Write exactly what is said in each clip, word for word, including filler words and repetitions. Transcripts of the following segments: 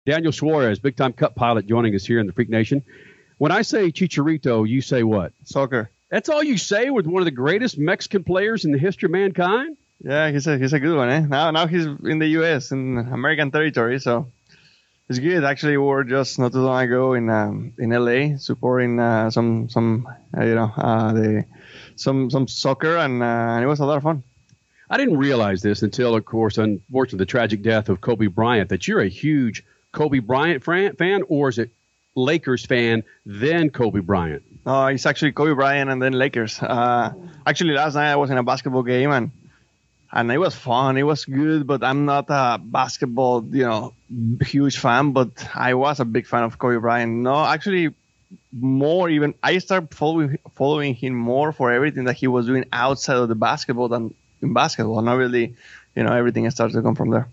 Daniel Suarez, big-time Cup pilot, joining us here in the Freak Nation. When I say Chicharito, you say what? Soccer. That's all you say with one of the greatest Mexican players in the history of mankind? Yeah, he's a he's a good one, eh? Now now he's in the U S in American territory, so it's good. Actually, we were just not too long ago in um, in L A supporting uh, some some uh, you know uh, the some some soccer, and, uh, and it was a lot of fun. I didn't realize this until, of course, unfortunately, the tragic death of Kobe Bryant, that you're a huge Kobe Bryant fan, or is it Lakers fan, then Kobe Bryant? No, it's actually Kobe Bryant and then Lakers. Uh, actually, last night I was in a basketball game, and and it was fun. It was good, but I'm not a basketball, you know, huge fan, but I was a big fan of Kobe Bryant. No, actually, more even, I started following, following him more for everything that he was doing outside of the basketball than in basketball. And obviously, you know, everything started to come from there.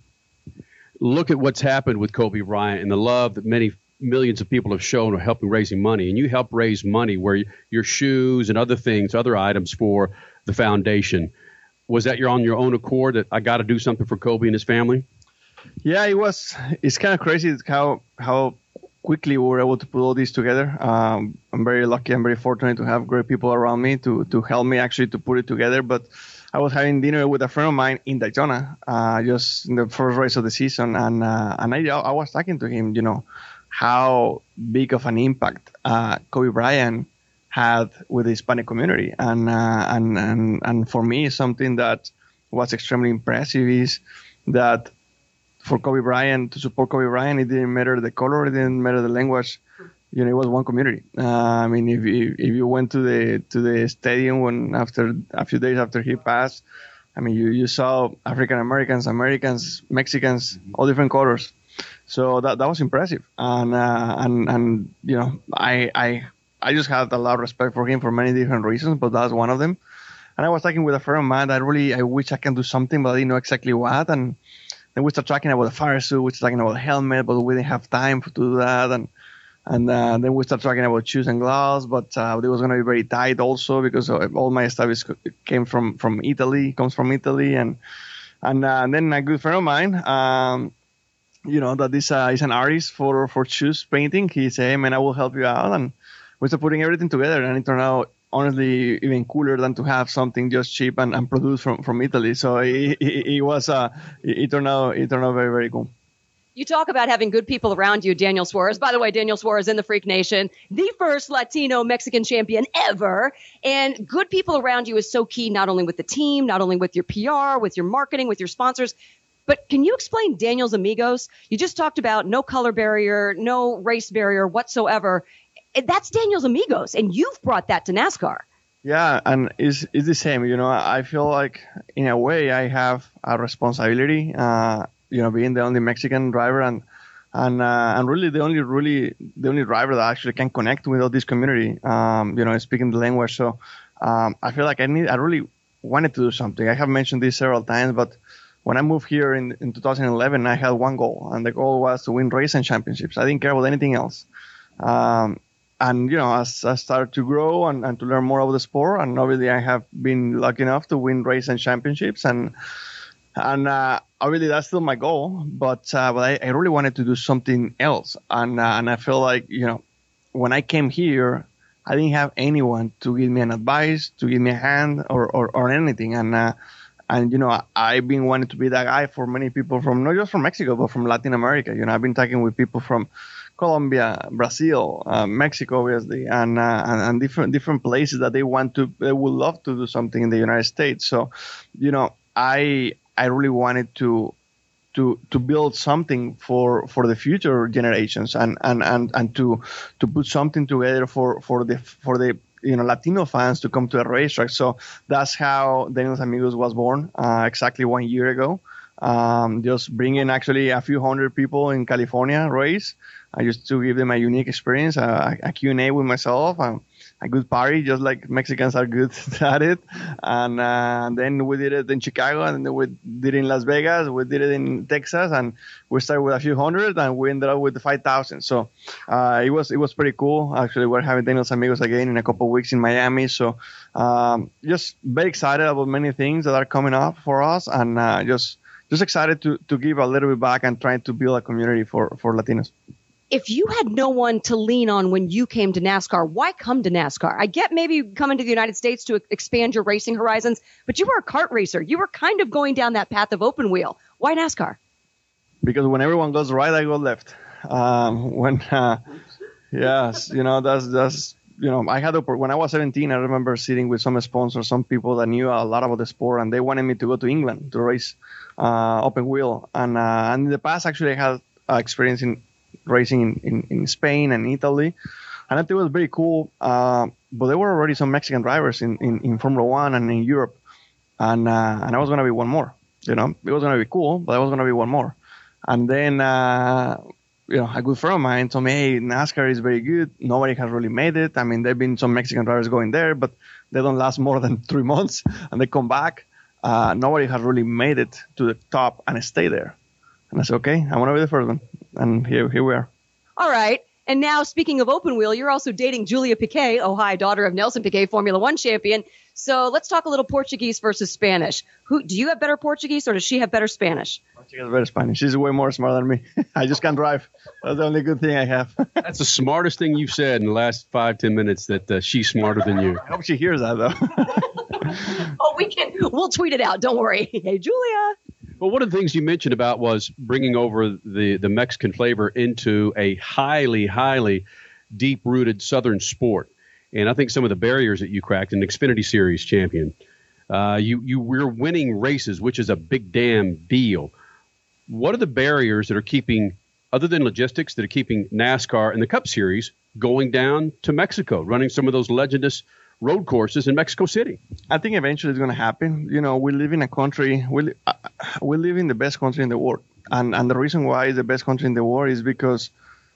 Look at what's happened with Kobe Bryant and the love that many millions of people have shown of helping raising money. And you help raise money where your shoes and other things, other items for the foundation. Was that you're on your own accord that I got to do something for Kobe and his family? Yeah, it was. It's kind of crazy how how quickly we were able to put all this together. Um, I'm very lucky. I'm very fortunate to have great people around me to to help me actually to put it together. But I was having dinner with a friend of mine in Daytona, uh, just in the first race of the season, and uh, and I I was talking to him, you know, how big of an impact uh, Kobe Bryant had with the Hispanic community, and uh, and and and for me, something that was extremely impressive is that for Kobe Bryant to support Kobe Bryant, it didn't matter the color, it didn't matter the language. You know, it was one community. Uh, I mean, if you, if you went to the to the stadium when after a few days after he passed, I mean, you, you saw African Americans, Americans, Mexicans, all different colors. So that that was impressive, and uh, and and you know, I I. I just had a lot of respect for him for many different reasons, but that's one of them. And I was talking with a friend of mine that really, I wish I can do something, but I didn't know exactly what. And then we started talking about the fire suit, we started talking about the helmet, but we didn't have time to do that. And and uh, then we started talking about shoes and gloves, but uh, it was going to be very tight also because all my stuff is, came from, from Italy, comes from Italy. And and, uh, and then a good friend of mine, um, you know, that is, uh, is an artist for, for shoes painting. He said, hey, man, I will help you out. And we started putting everything together, and it turned out, honestly, even cooler than to have something just cheap and, and produced from, from Italy. So it, it, it was, uh, it, it turned out, it turned out very, very cool. You talk about having good people around you, Daniel Suarez. By the way, Daniel Suarez in the Freak Nation, the first Latino Mexican champion ever. And good people around you is so key, not only with the team, not only with your P R, with your marketing, with your sponsors. But can you explain Daniel's Amigos? You just talked about no color barrier, no race barrier whatsoever. That's Daniel's Amigos, and you've brought that to NASCAR. Yeah, and it's, it's the same. You know, I feel like, in a way, I have a responsibility, uh, you know, being the only Mexican driver and and uh, and really the only really the only driver that actually can connect with all this community, um, you know, speaking the language. So um, I feel like I need, I really wanted to do something. I have mentioned this several times, but when I moved here in, in two thousand eleven, I had one goal, and the goal was to win race and championships. I didn't care about anything else. Um, And, you know, as I started to grow and, and to learn more about the sport, and obviously I have been lucky enough to win race and championships. And and uh, obviously that's still my goal. But uh, but I, I really wanted to do something else. And, uh, and I feel like, you know, when I came here, I didn't have anyone to give me an advice, to give me a hand or, or, or anything. And, uh, and you know, I, I've been wanting to be that guy for many people from, not just from Mexico, but from Latin America. You know, I've been talking with people from Colombia, Brazil, uh, Mexico, obviously, and, uh, and and different different places that they want to, they would love to do something in the United States. So, you know, I I really wanted to to to build something for, for the future generations, and, and, and, and to to put something together for, for the for the you know Latino fans to come to the racetrack. So that's how Daniel's Amigos was born, uh, exactly one year ago. Um, just bringing actually a few hundred people in California race. I used to give them a unique experience, uh, a Q and A with myself, um, a good party, just like Mexicans are good at it. And, uh, and then we did it in Chicago, and then we did it in Las Vegas, we did it in Texas, and we started with a few hundred, and we ended up with five thousand. So uh, it was it was pretty cool. Actually, we're having Daniel's Amigos again in a couple of weeks in Miami. So um, just very excited about many things that are coming up for us, and uh, just just excited to to give a little bit back and trying to build a community for for Latinos. If you had no one to lean on when you came to NASCAR, why come to NASCAR? I get maybe coming to the United States to expand your racing horizons, but you were a kart racer. You were kind of going down that path of open wheel. Why NASCAR? Because when everyone goes right, I go left. Um, when, uh, yes, you know, that's, that's, you know, I had, a, when I was seventeen, I remember sitting with some sponsors, some people that knew a lot about the sport, and they wanted me to go to England to race uh, open wheel. And, uh, and in the past, actually, I had uh, experience in racing in, in, in Spain and Italy, and I think it was very cool. Uh, but there were already some Mexican drivers in, in, in Formula One and in Europe, and uh, and I was gonna be one more. You know, it was gonna be cool, but I was gonna be one more. And then uh, you know, a good friend of mine told me, "Hey, NASCAR is very good. Nobody has really made it. I mean, there've been some Mexican drivers going there, but they don't last more than three months, and they come back. Uh, nobody has really made it to the top and stay there." And I said, okay, I want to be the first one. And here, here we are. All right. And now, speaking of open wheel, you're also dating Julia Piquet, Ohio, daughter of Nelson Piquet, Formula One champion. So let's talk a little Portuguese versus Spanish. Who do you have better Portuguese, or does she have better Spanish? She has better Spanish. She's way more smart than me. I just can't drive. That's the only good thing I have. That's the smartest thing you've said in the last five, ten minutes, that uh, she's smarter than you. I hope she hears that, though. Oh, we can. We'll tweet it out. Don't worry. Hey, Julia. Well, one of the things you mentioned about was bringing over the, the Mexican flavor into a highly, highly deep-rooted Southern sport. And I think some of the barriers that you cracked, an Xfinity Series champion, uh, you, you were winning races, which is a big damn deal. What are the barriers that are keeping, other than logistics, that are keeping NASCAR and the Cup Series going down to Mexico, running some of those legendous road courses in Mexico City? I think eventually it's going to happen. You know, we live in a country, we, li- uh, we live in the best country in the world. And and the reason why it's the best country in the world is because,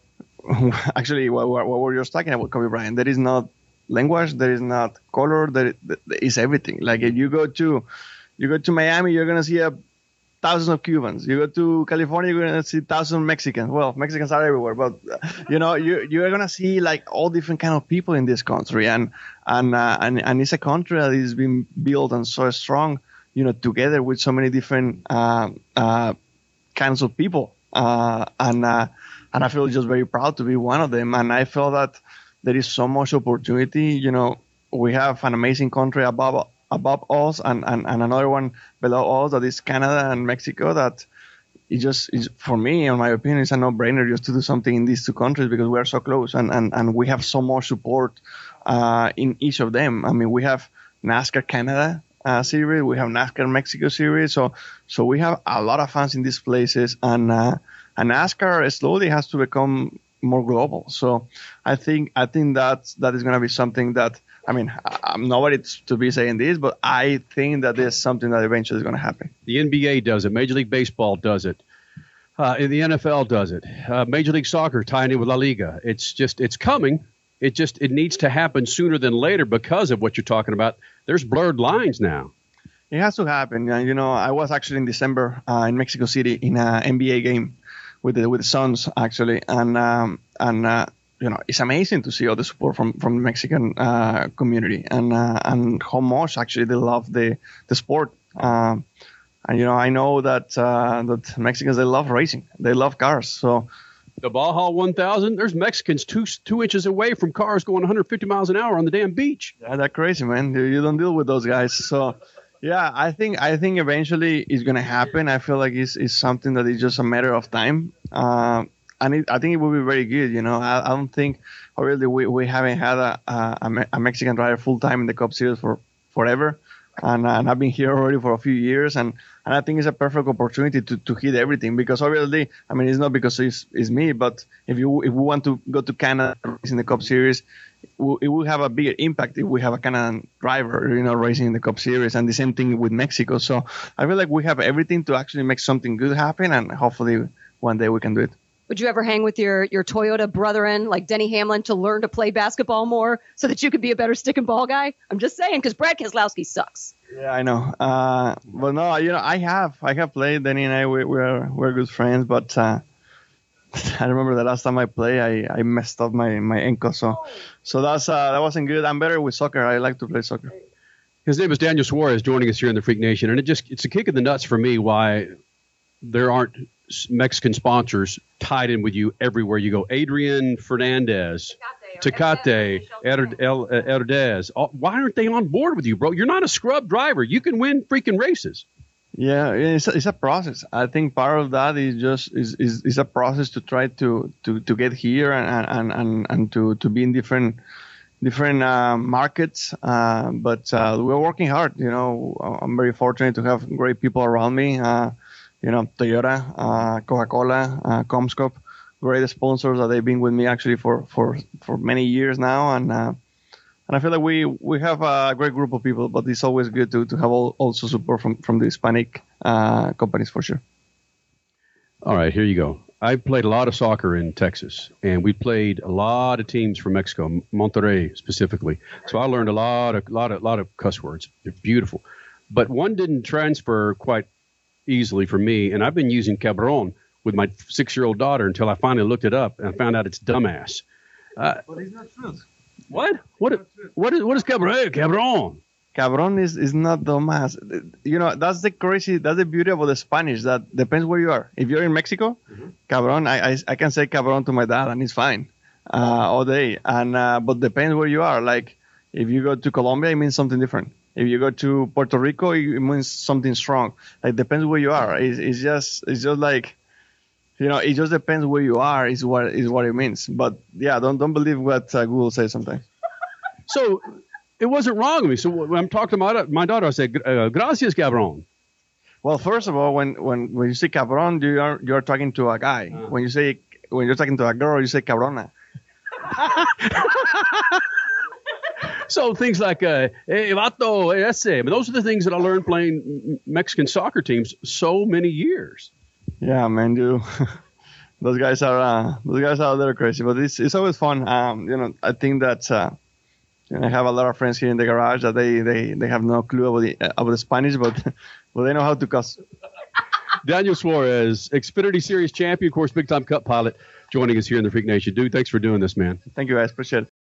actually, what, what we were just talking about, Kobe Bryant, there is not language, there is not color, there, there is everything. Like if you go to, you go to Miami, you're going to see a thousands of Cubans. You go to California, you're going to see thousands of Mexicans. Well, Mexicans are everywhere, but, uh, you know, you, you're going to see, like, all different kind of people in this country. And and, uh, and and it's a country that is being built and so strong, you know, together with so many different uh, uh, kinds of people. Uh, and, uh, and I feel just very proud to be one of them. And I feel that there is so much opportunity. You know, we have an amazing country above above us and, and, and another one below us, that is Canada and Mexico, that it just is, for me, in my opinion, it's a no-brainer just to do something in these two countries because we are so close and, and, and we have so much support uh, in each of them. I mean, we have NASCAR Canada uh, series, we have NASCAR Mexico series, so so we have a lot of fans in these places, and uh, and NASCAR slowly has to become more global. So I think I think that that is going to be something that, I mean, I'm nobody to be saying this, but I think that there's something that eventually is going to happen. The N B A does it. Major League Baseball does it. Uh, the N F L does it. Uh, Major League Soccer tying in with La Liga. It's just, it's coming. It just, it needs to happen sooner than later because of what you're talking about. There's blurred lines now. It has to happen. And, you know, I was actually in December uh, in Mexico City in an N B A game with the, with the Suns, actually. And, um, and, uh, you know, it's amazing to see all the support from, from the Mexican uh, community and uh, and how much actually they love the the sport. Um, and you know, I know that uh, that Mexicans, they love racing, they love cars. So the Baja one thousand, there's Mexicans two two inches away from cars going one hundred fifty miles an hour on the damn beach. Yeah, that's crazy, man. You, you don't deal with those guys. So yeah, I think I think eventually it's gonna happen. I feel like it's, it's something that is just a matter of time. Uh, And it, I think it will be very good. You know, I, I don't think really we, we haven't had a, a, a Mexican driver full time in the Cup Series for forever, and, and I've been here already for a few years, and, and I think it's a perfect opportunity to, to hit everything because obviously, I mean, it's not because it's, it's me, but if you if we want to go to Canada in the Cup Series, it will have a bigger impact if we have a Canadian driver, you know, racing in the Cup Series, and the same thing with Mexico. So I feel like we have everything to actually make something good happen, and hopefully one day we can do it. Would you ever hang with your, your Toyota brethren like Denny Hamlin to learn to play basketball more so that you could be a better stick and ball guy? I'm just saying, because Brad Keselowski sucks. Yeah, I know. Uh, but no, you know, I have. I have played. Denny and I, we, we're we're good friends. But uh, I remember the last time I played, I, I messed up my, my ankle. So so that's uh, that wasn't good. I'm better with soccer. I like to play soccer. His name is Daniel Suarez, joining us here in the Freak Nation. And it just it's a kick in the nuts for me why there aren't Mexican sponsors tied in with you everywhere you go. Adrian Fernandez, Tecate, Herdez. Why aren't they on board with you, bro? You're not a scrub driver. You can win freaking races. Yeah, it's a, it's a process. I think part of that is just is, is, is a process to try to, to, to get here and and, and, and to, to be in different different uh, markets. Uh, but uh, we're working hard. You know, I'm very fortunate to have great people around me. Uh, you know, Toyota, uh, Coca-Cola, uh, Comscope, great sponsors that they've been with me actually for for, for many years now, and. Uh, And I feel like we, we have a great group of people, but it's always good to, to have all, also support from, from the Hispanic uh, companies for sure. All right, here you go. I played a lot of soccer in Texas, and we played a lot of teams from Mexico, Monterrey specifically. So I learned a lot of lot of lot of cuss words. They're beautiful, but one didn't transfer quite easily for me, and I've been using cabron with my six-year-old daughter until I finally looked it up and I found out it's dumbass. Uh, but it's not true. What? What? What is? What is cabron? Hey, cabron. Cabron is, is not dumbass. You know, that's the crazy. That's the beauty of the Spanish. That depends where you are. If you're in Mexico, mm-hmm. cabron, I, I I can say cabron to my dad and it's fine, uh, all day. And uh, but depends where you are. Like if you go to Colombia, it means something different. If you go to Puerto Rico, it means something strong. Like depends where you are. It's, it's just it's just like. You know, it just depends where you are. Is what is what it means. But yeah, don't don't believe what uh, Google says sometimes. So it wasn't wrong with me. So when I'm talking to my, my daughter, I say, uh, "Gracias, cabron." Well, first of all, when when, when you say cabron, you are you're talking to a guy. Uh. When you say when you're talking to a girl, you say cabrona. So things like uh, "Hey, vato, ese." But those are the things that I learned playing Mexican soccer teams so many years. Yeah, man, dude. those guys are uh, those guys are a little crazy, but it's it's always fun. Um, you know, I think that uh, you know, I have a lot of friends here in the garage that they they, they have no clue about the uh, about the Spanish, but but they know how to cuss. Daniel Suarez, Xfinity Series champion, of course, big time Cup pilot, joining us here in the Freak Nation. Dude, thanks for doing this, man. Thank you, guys. Appreciate it.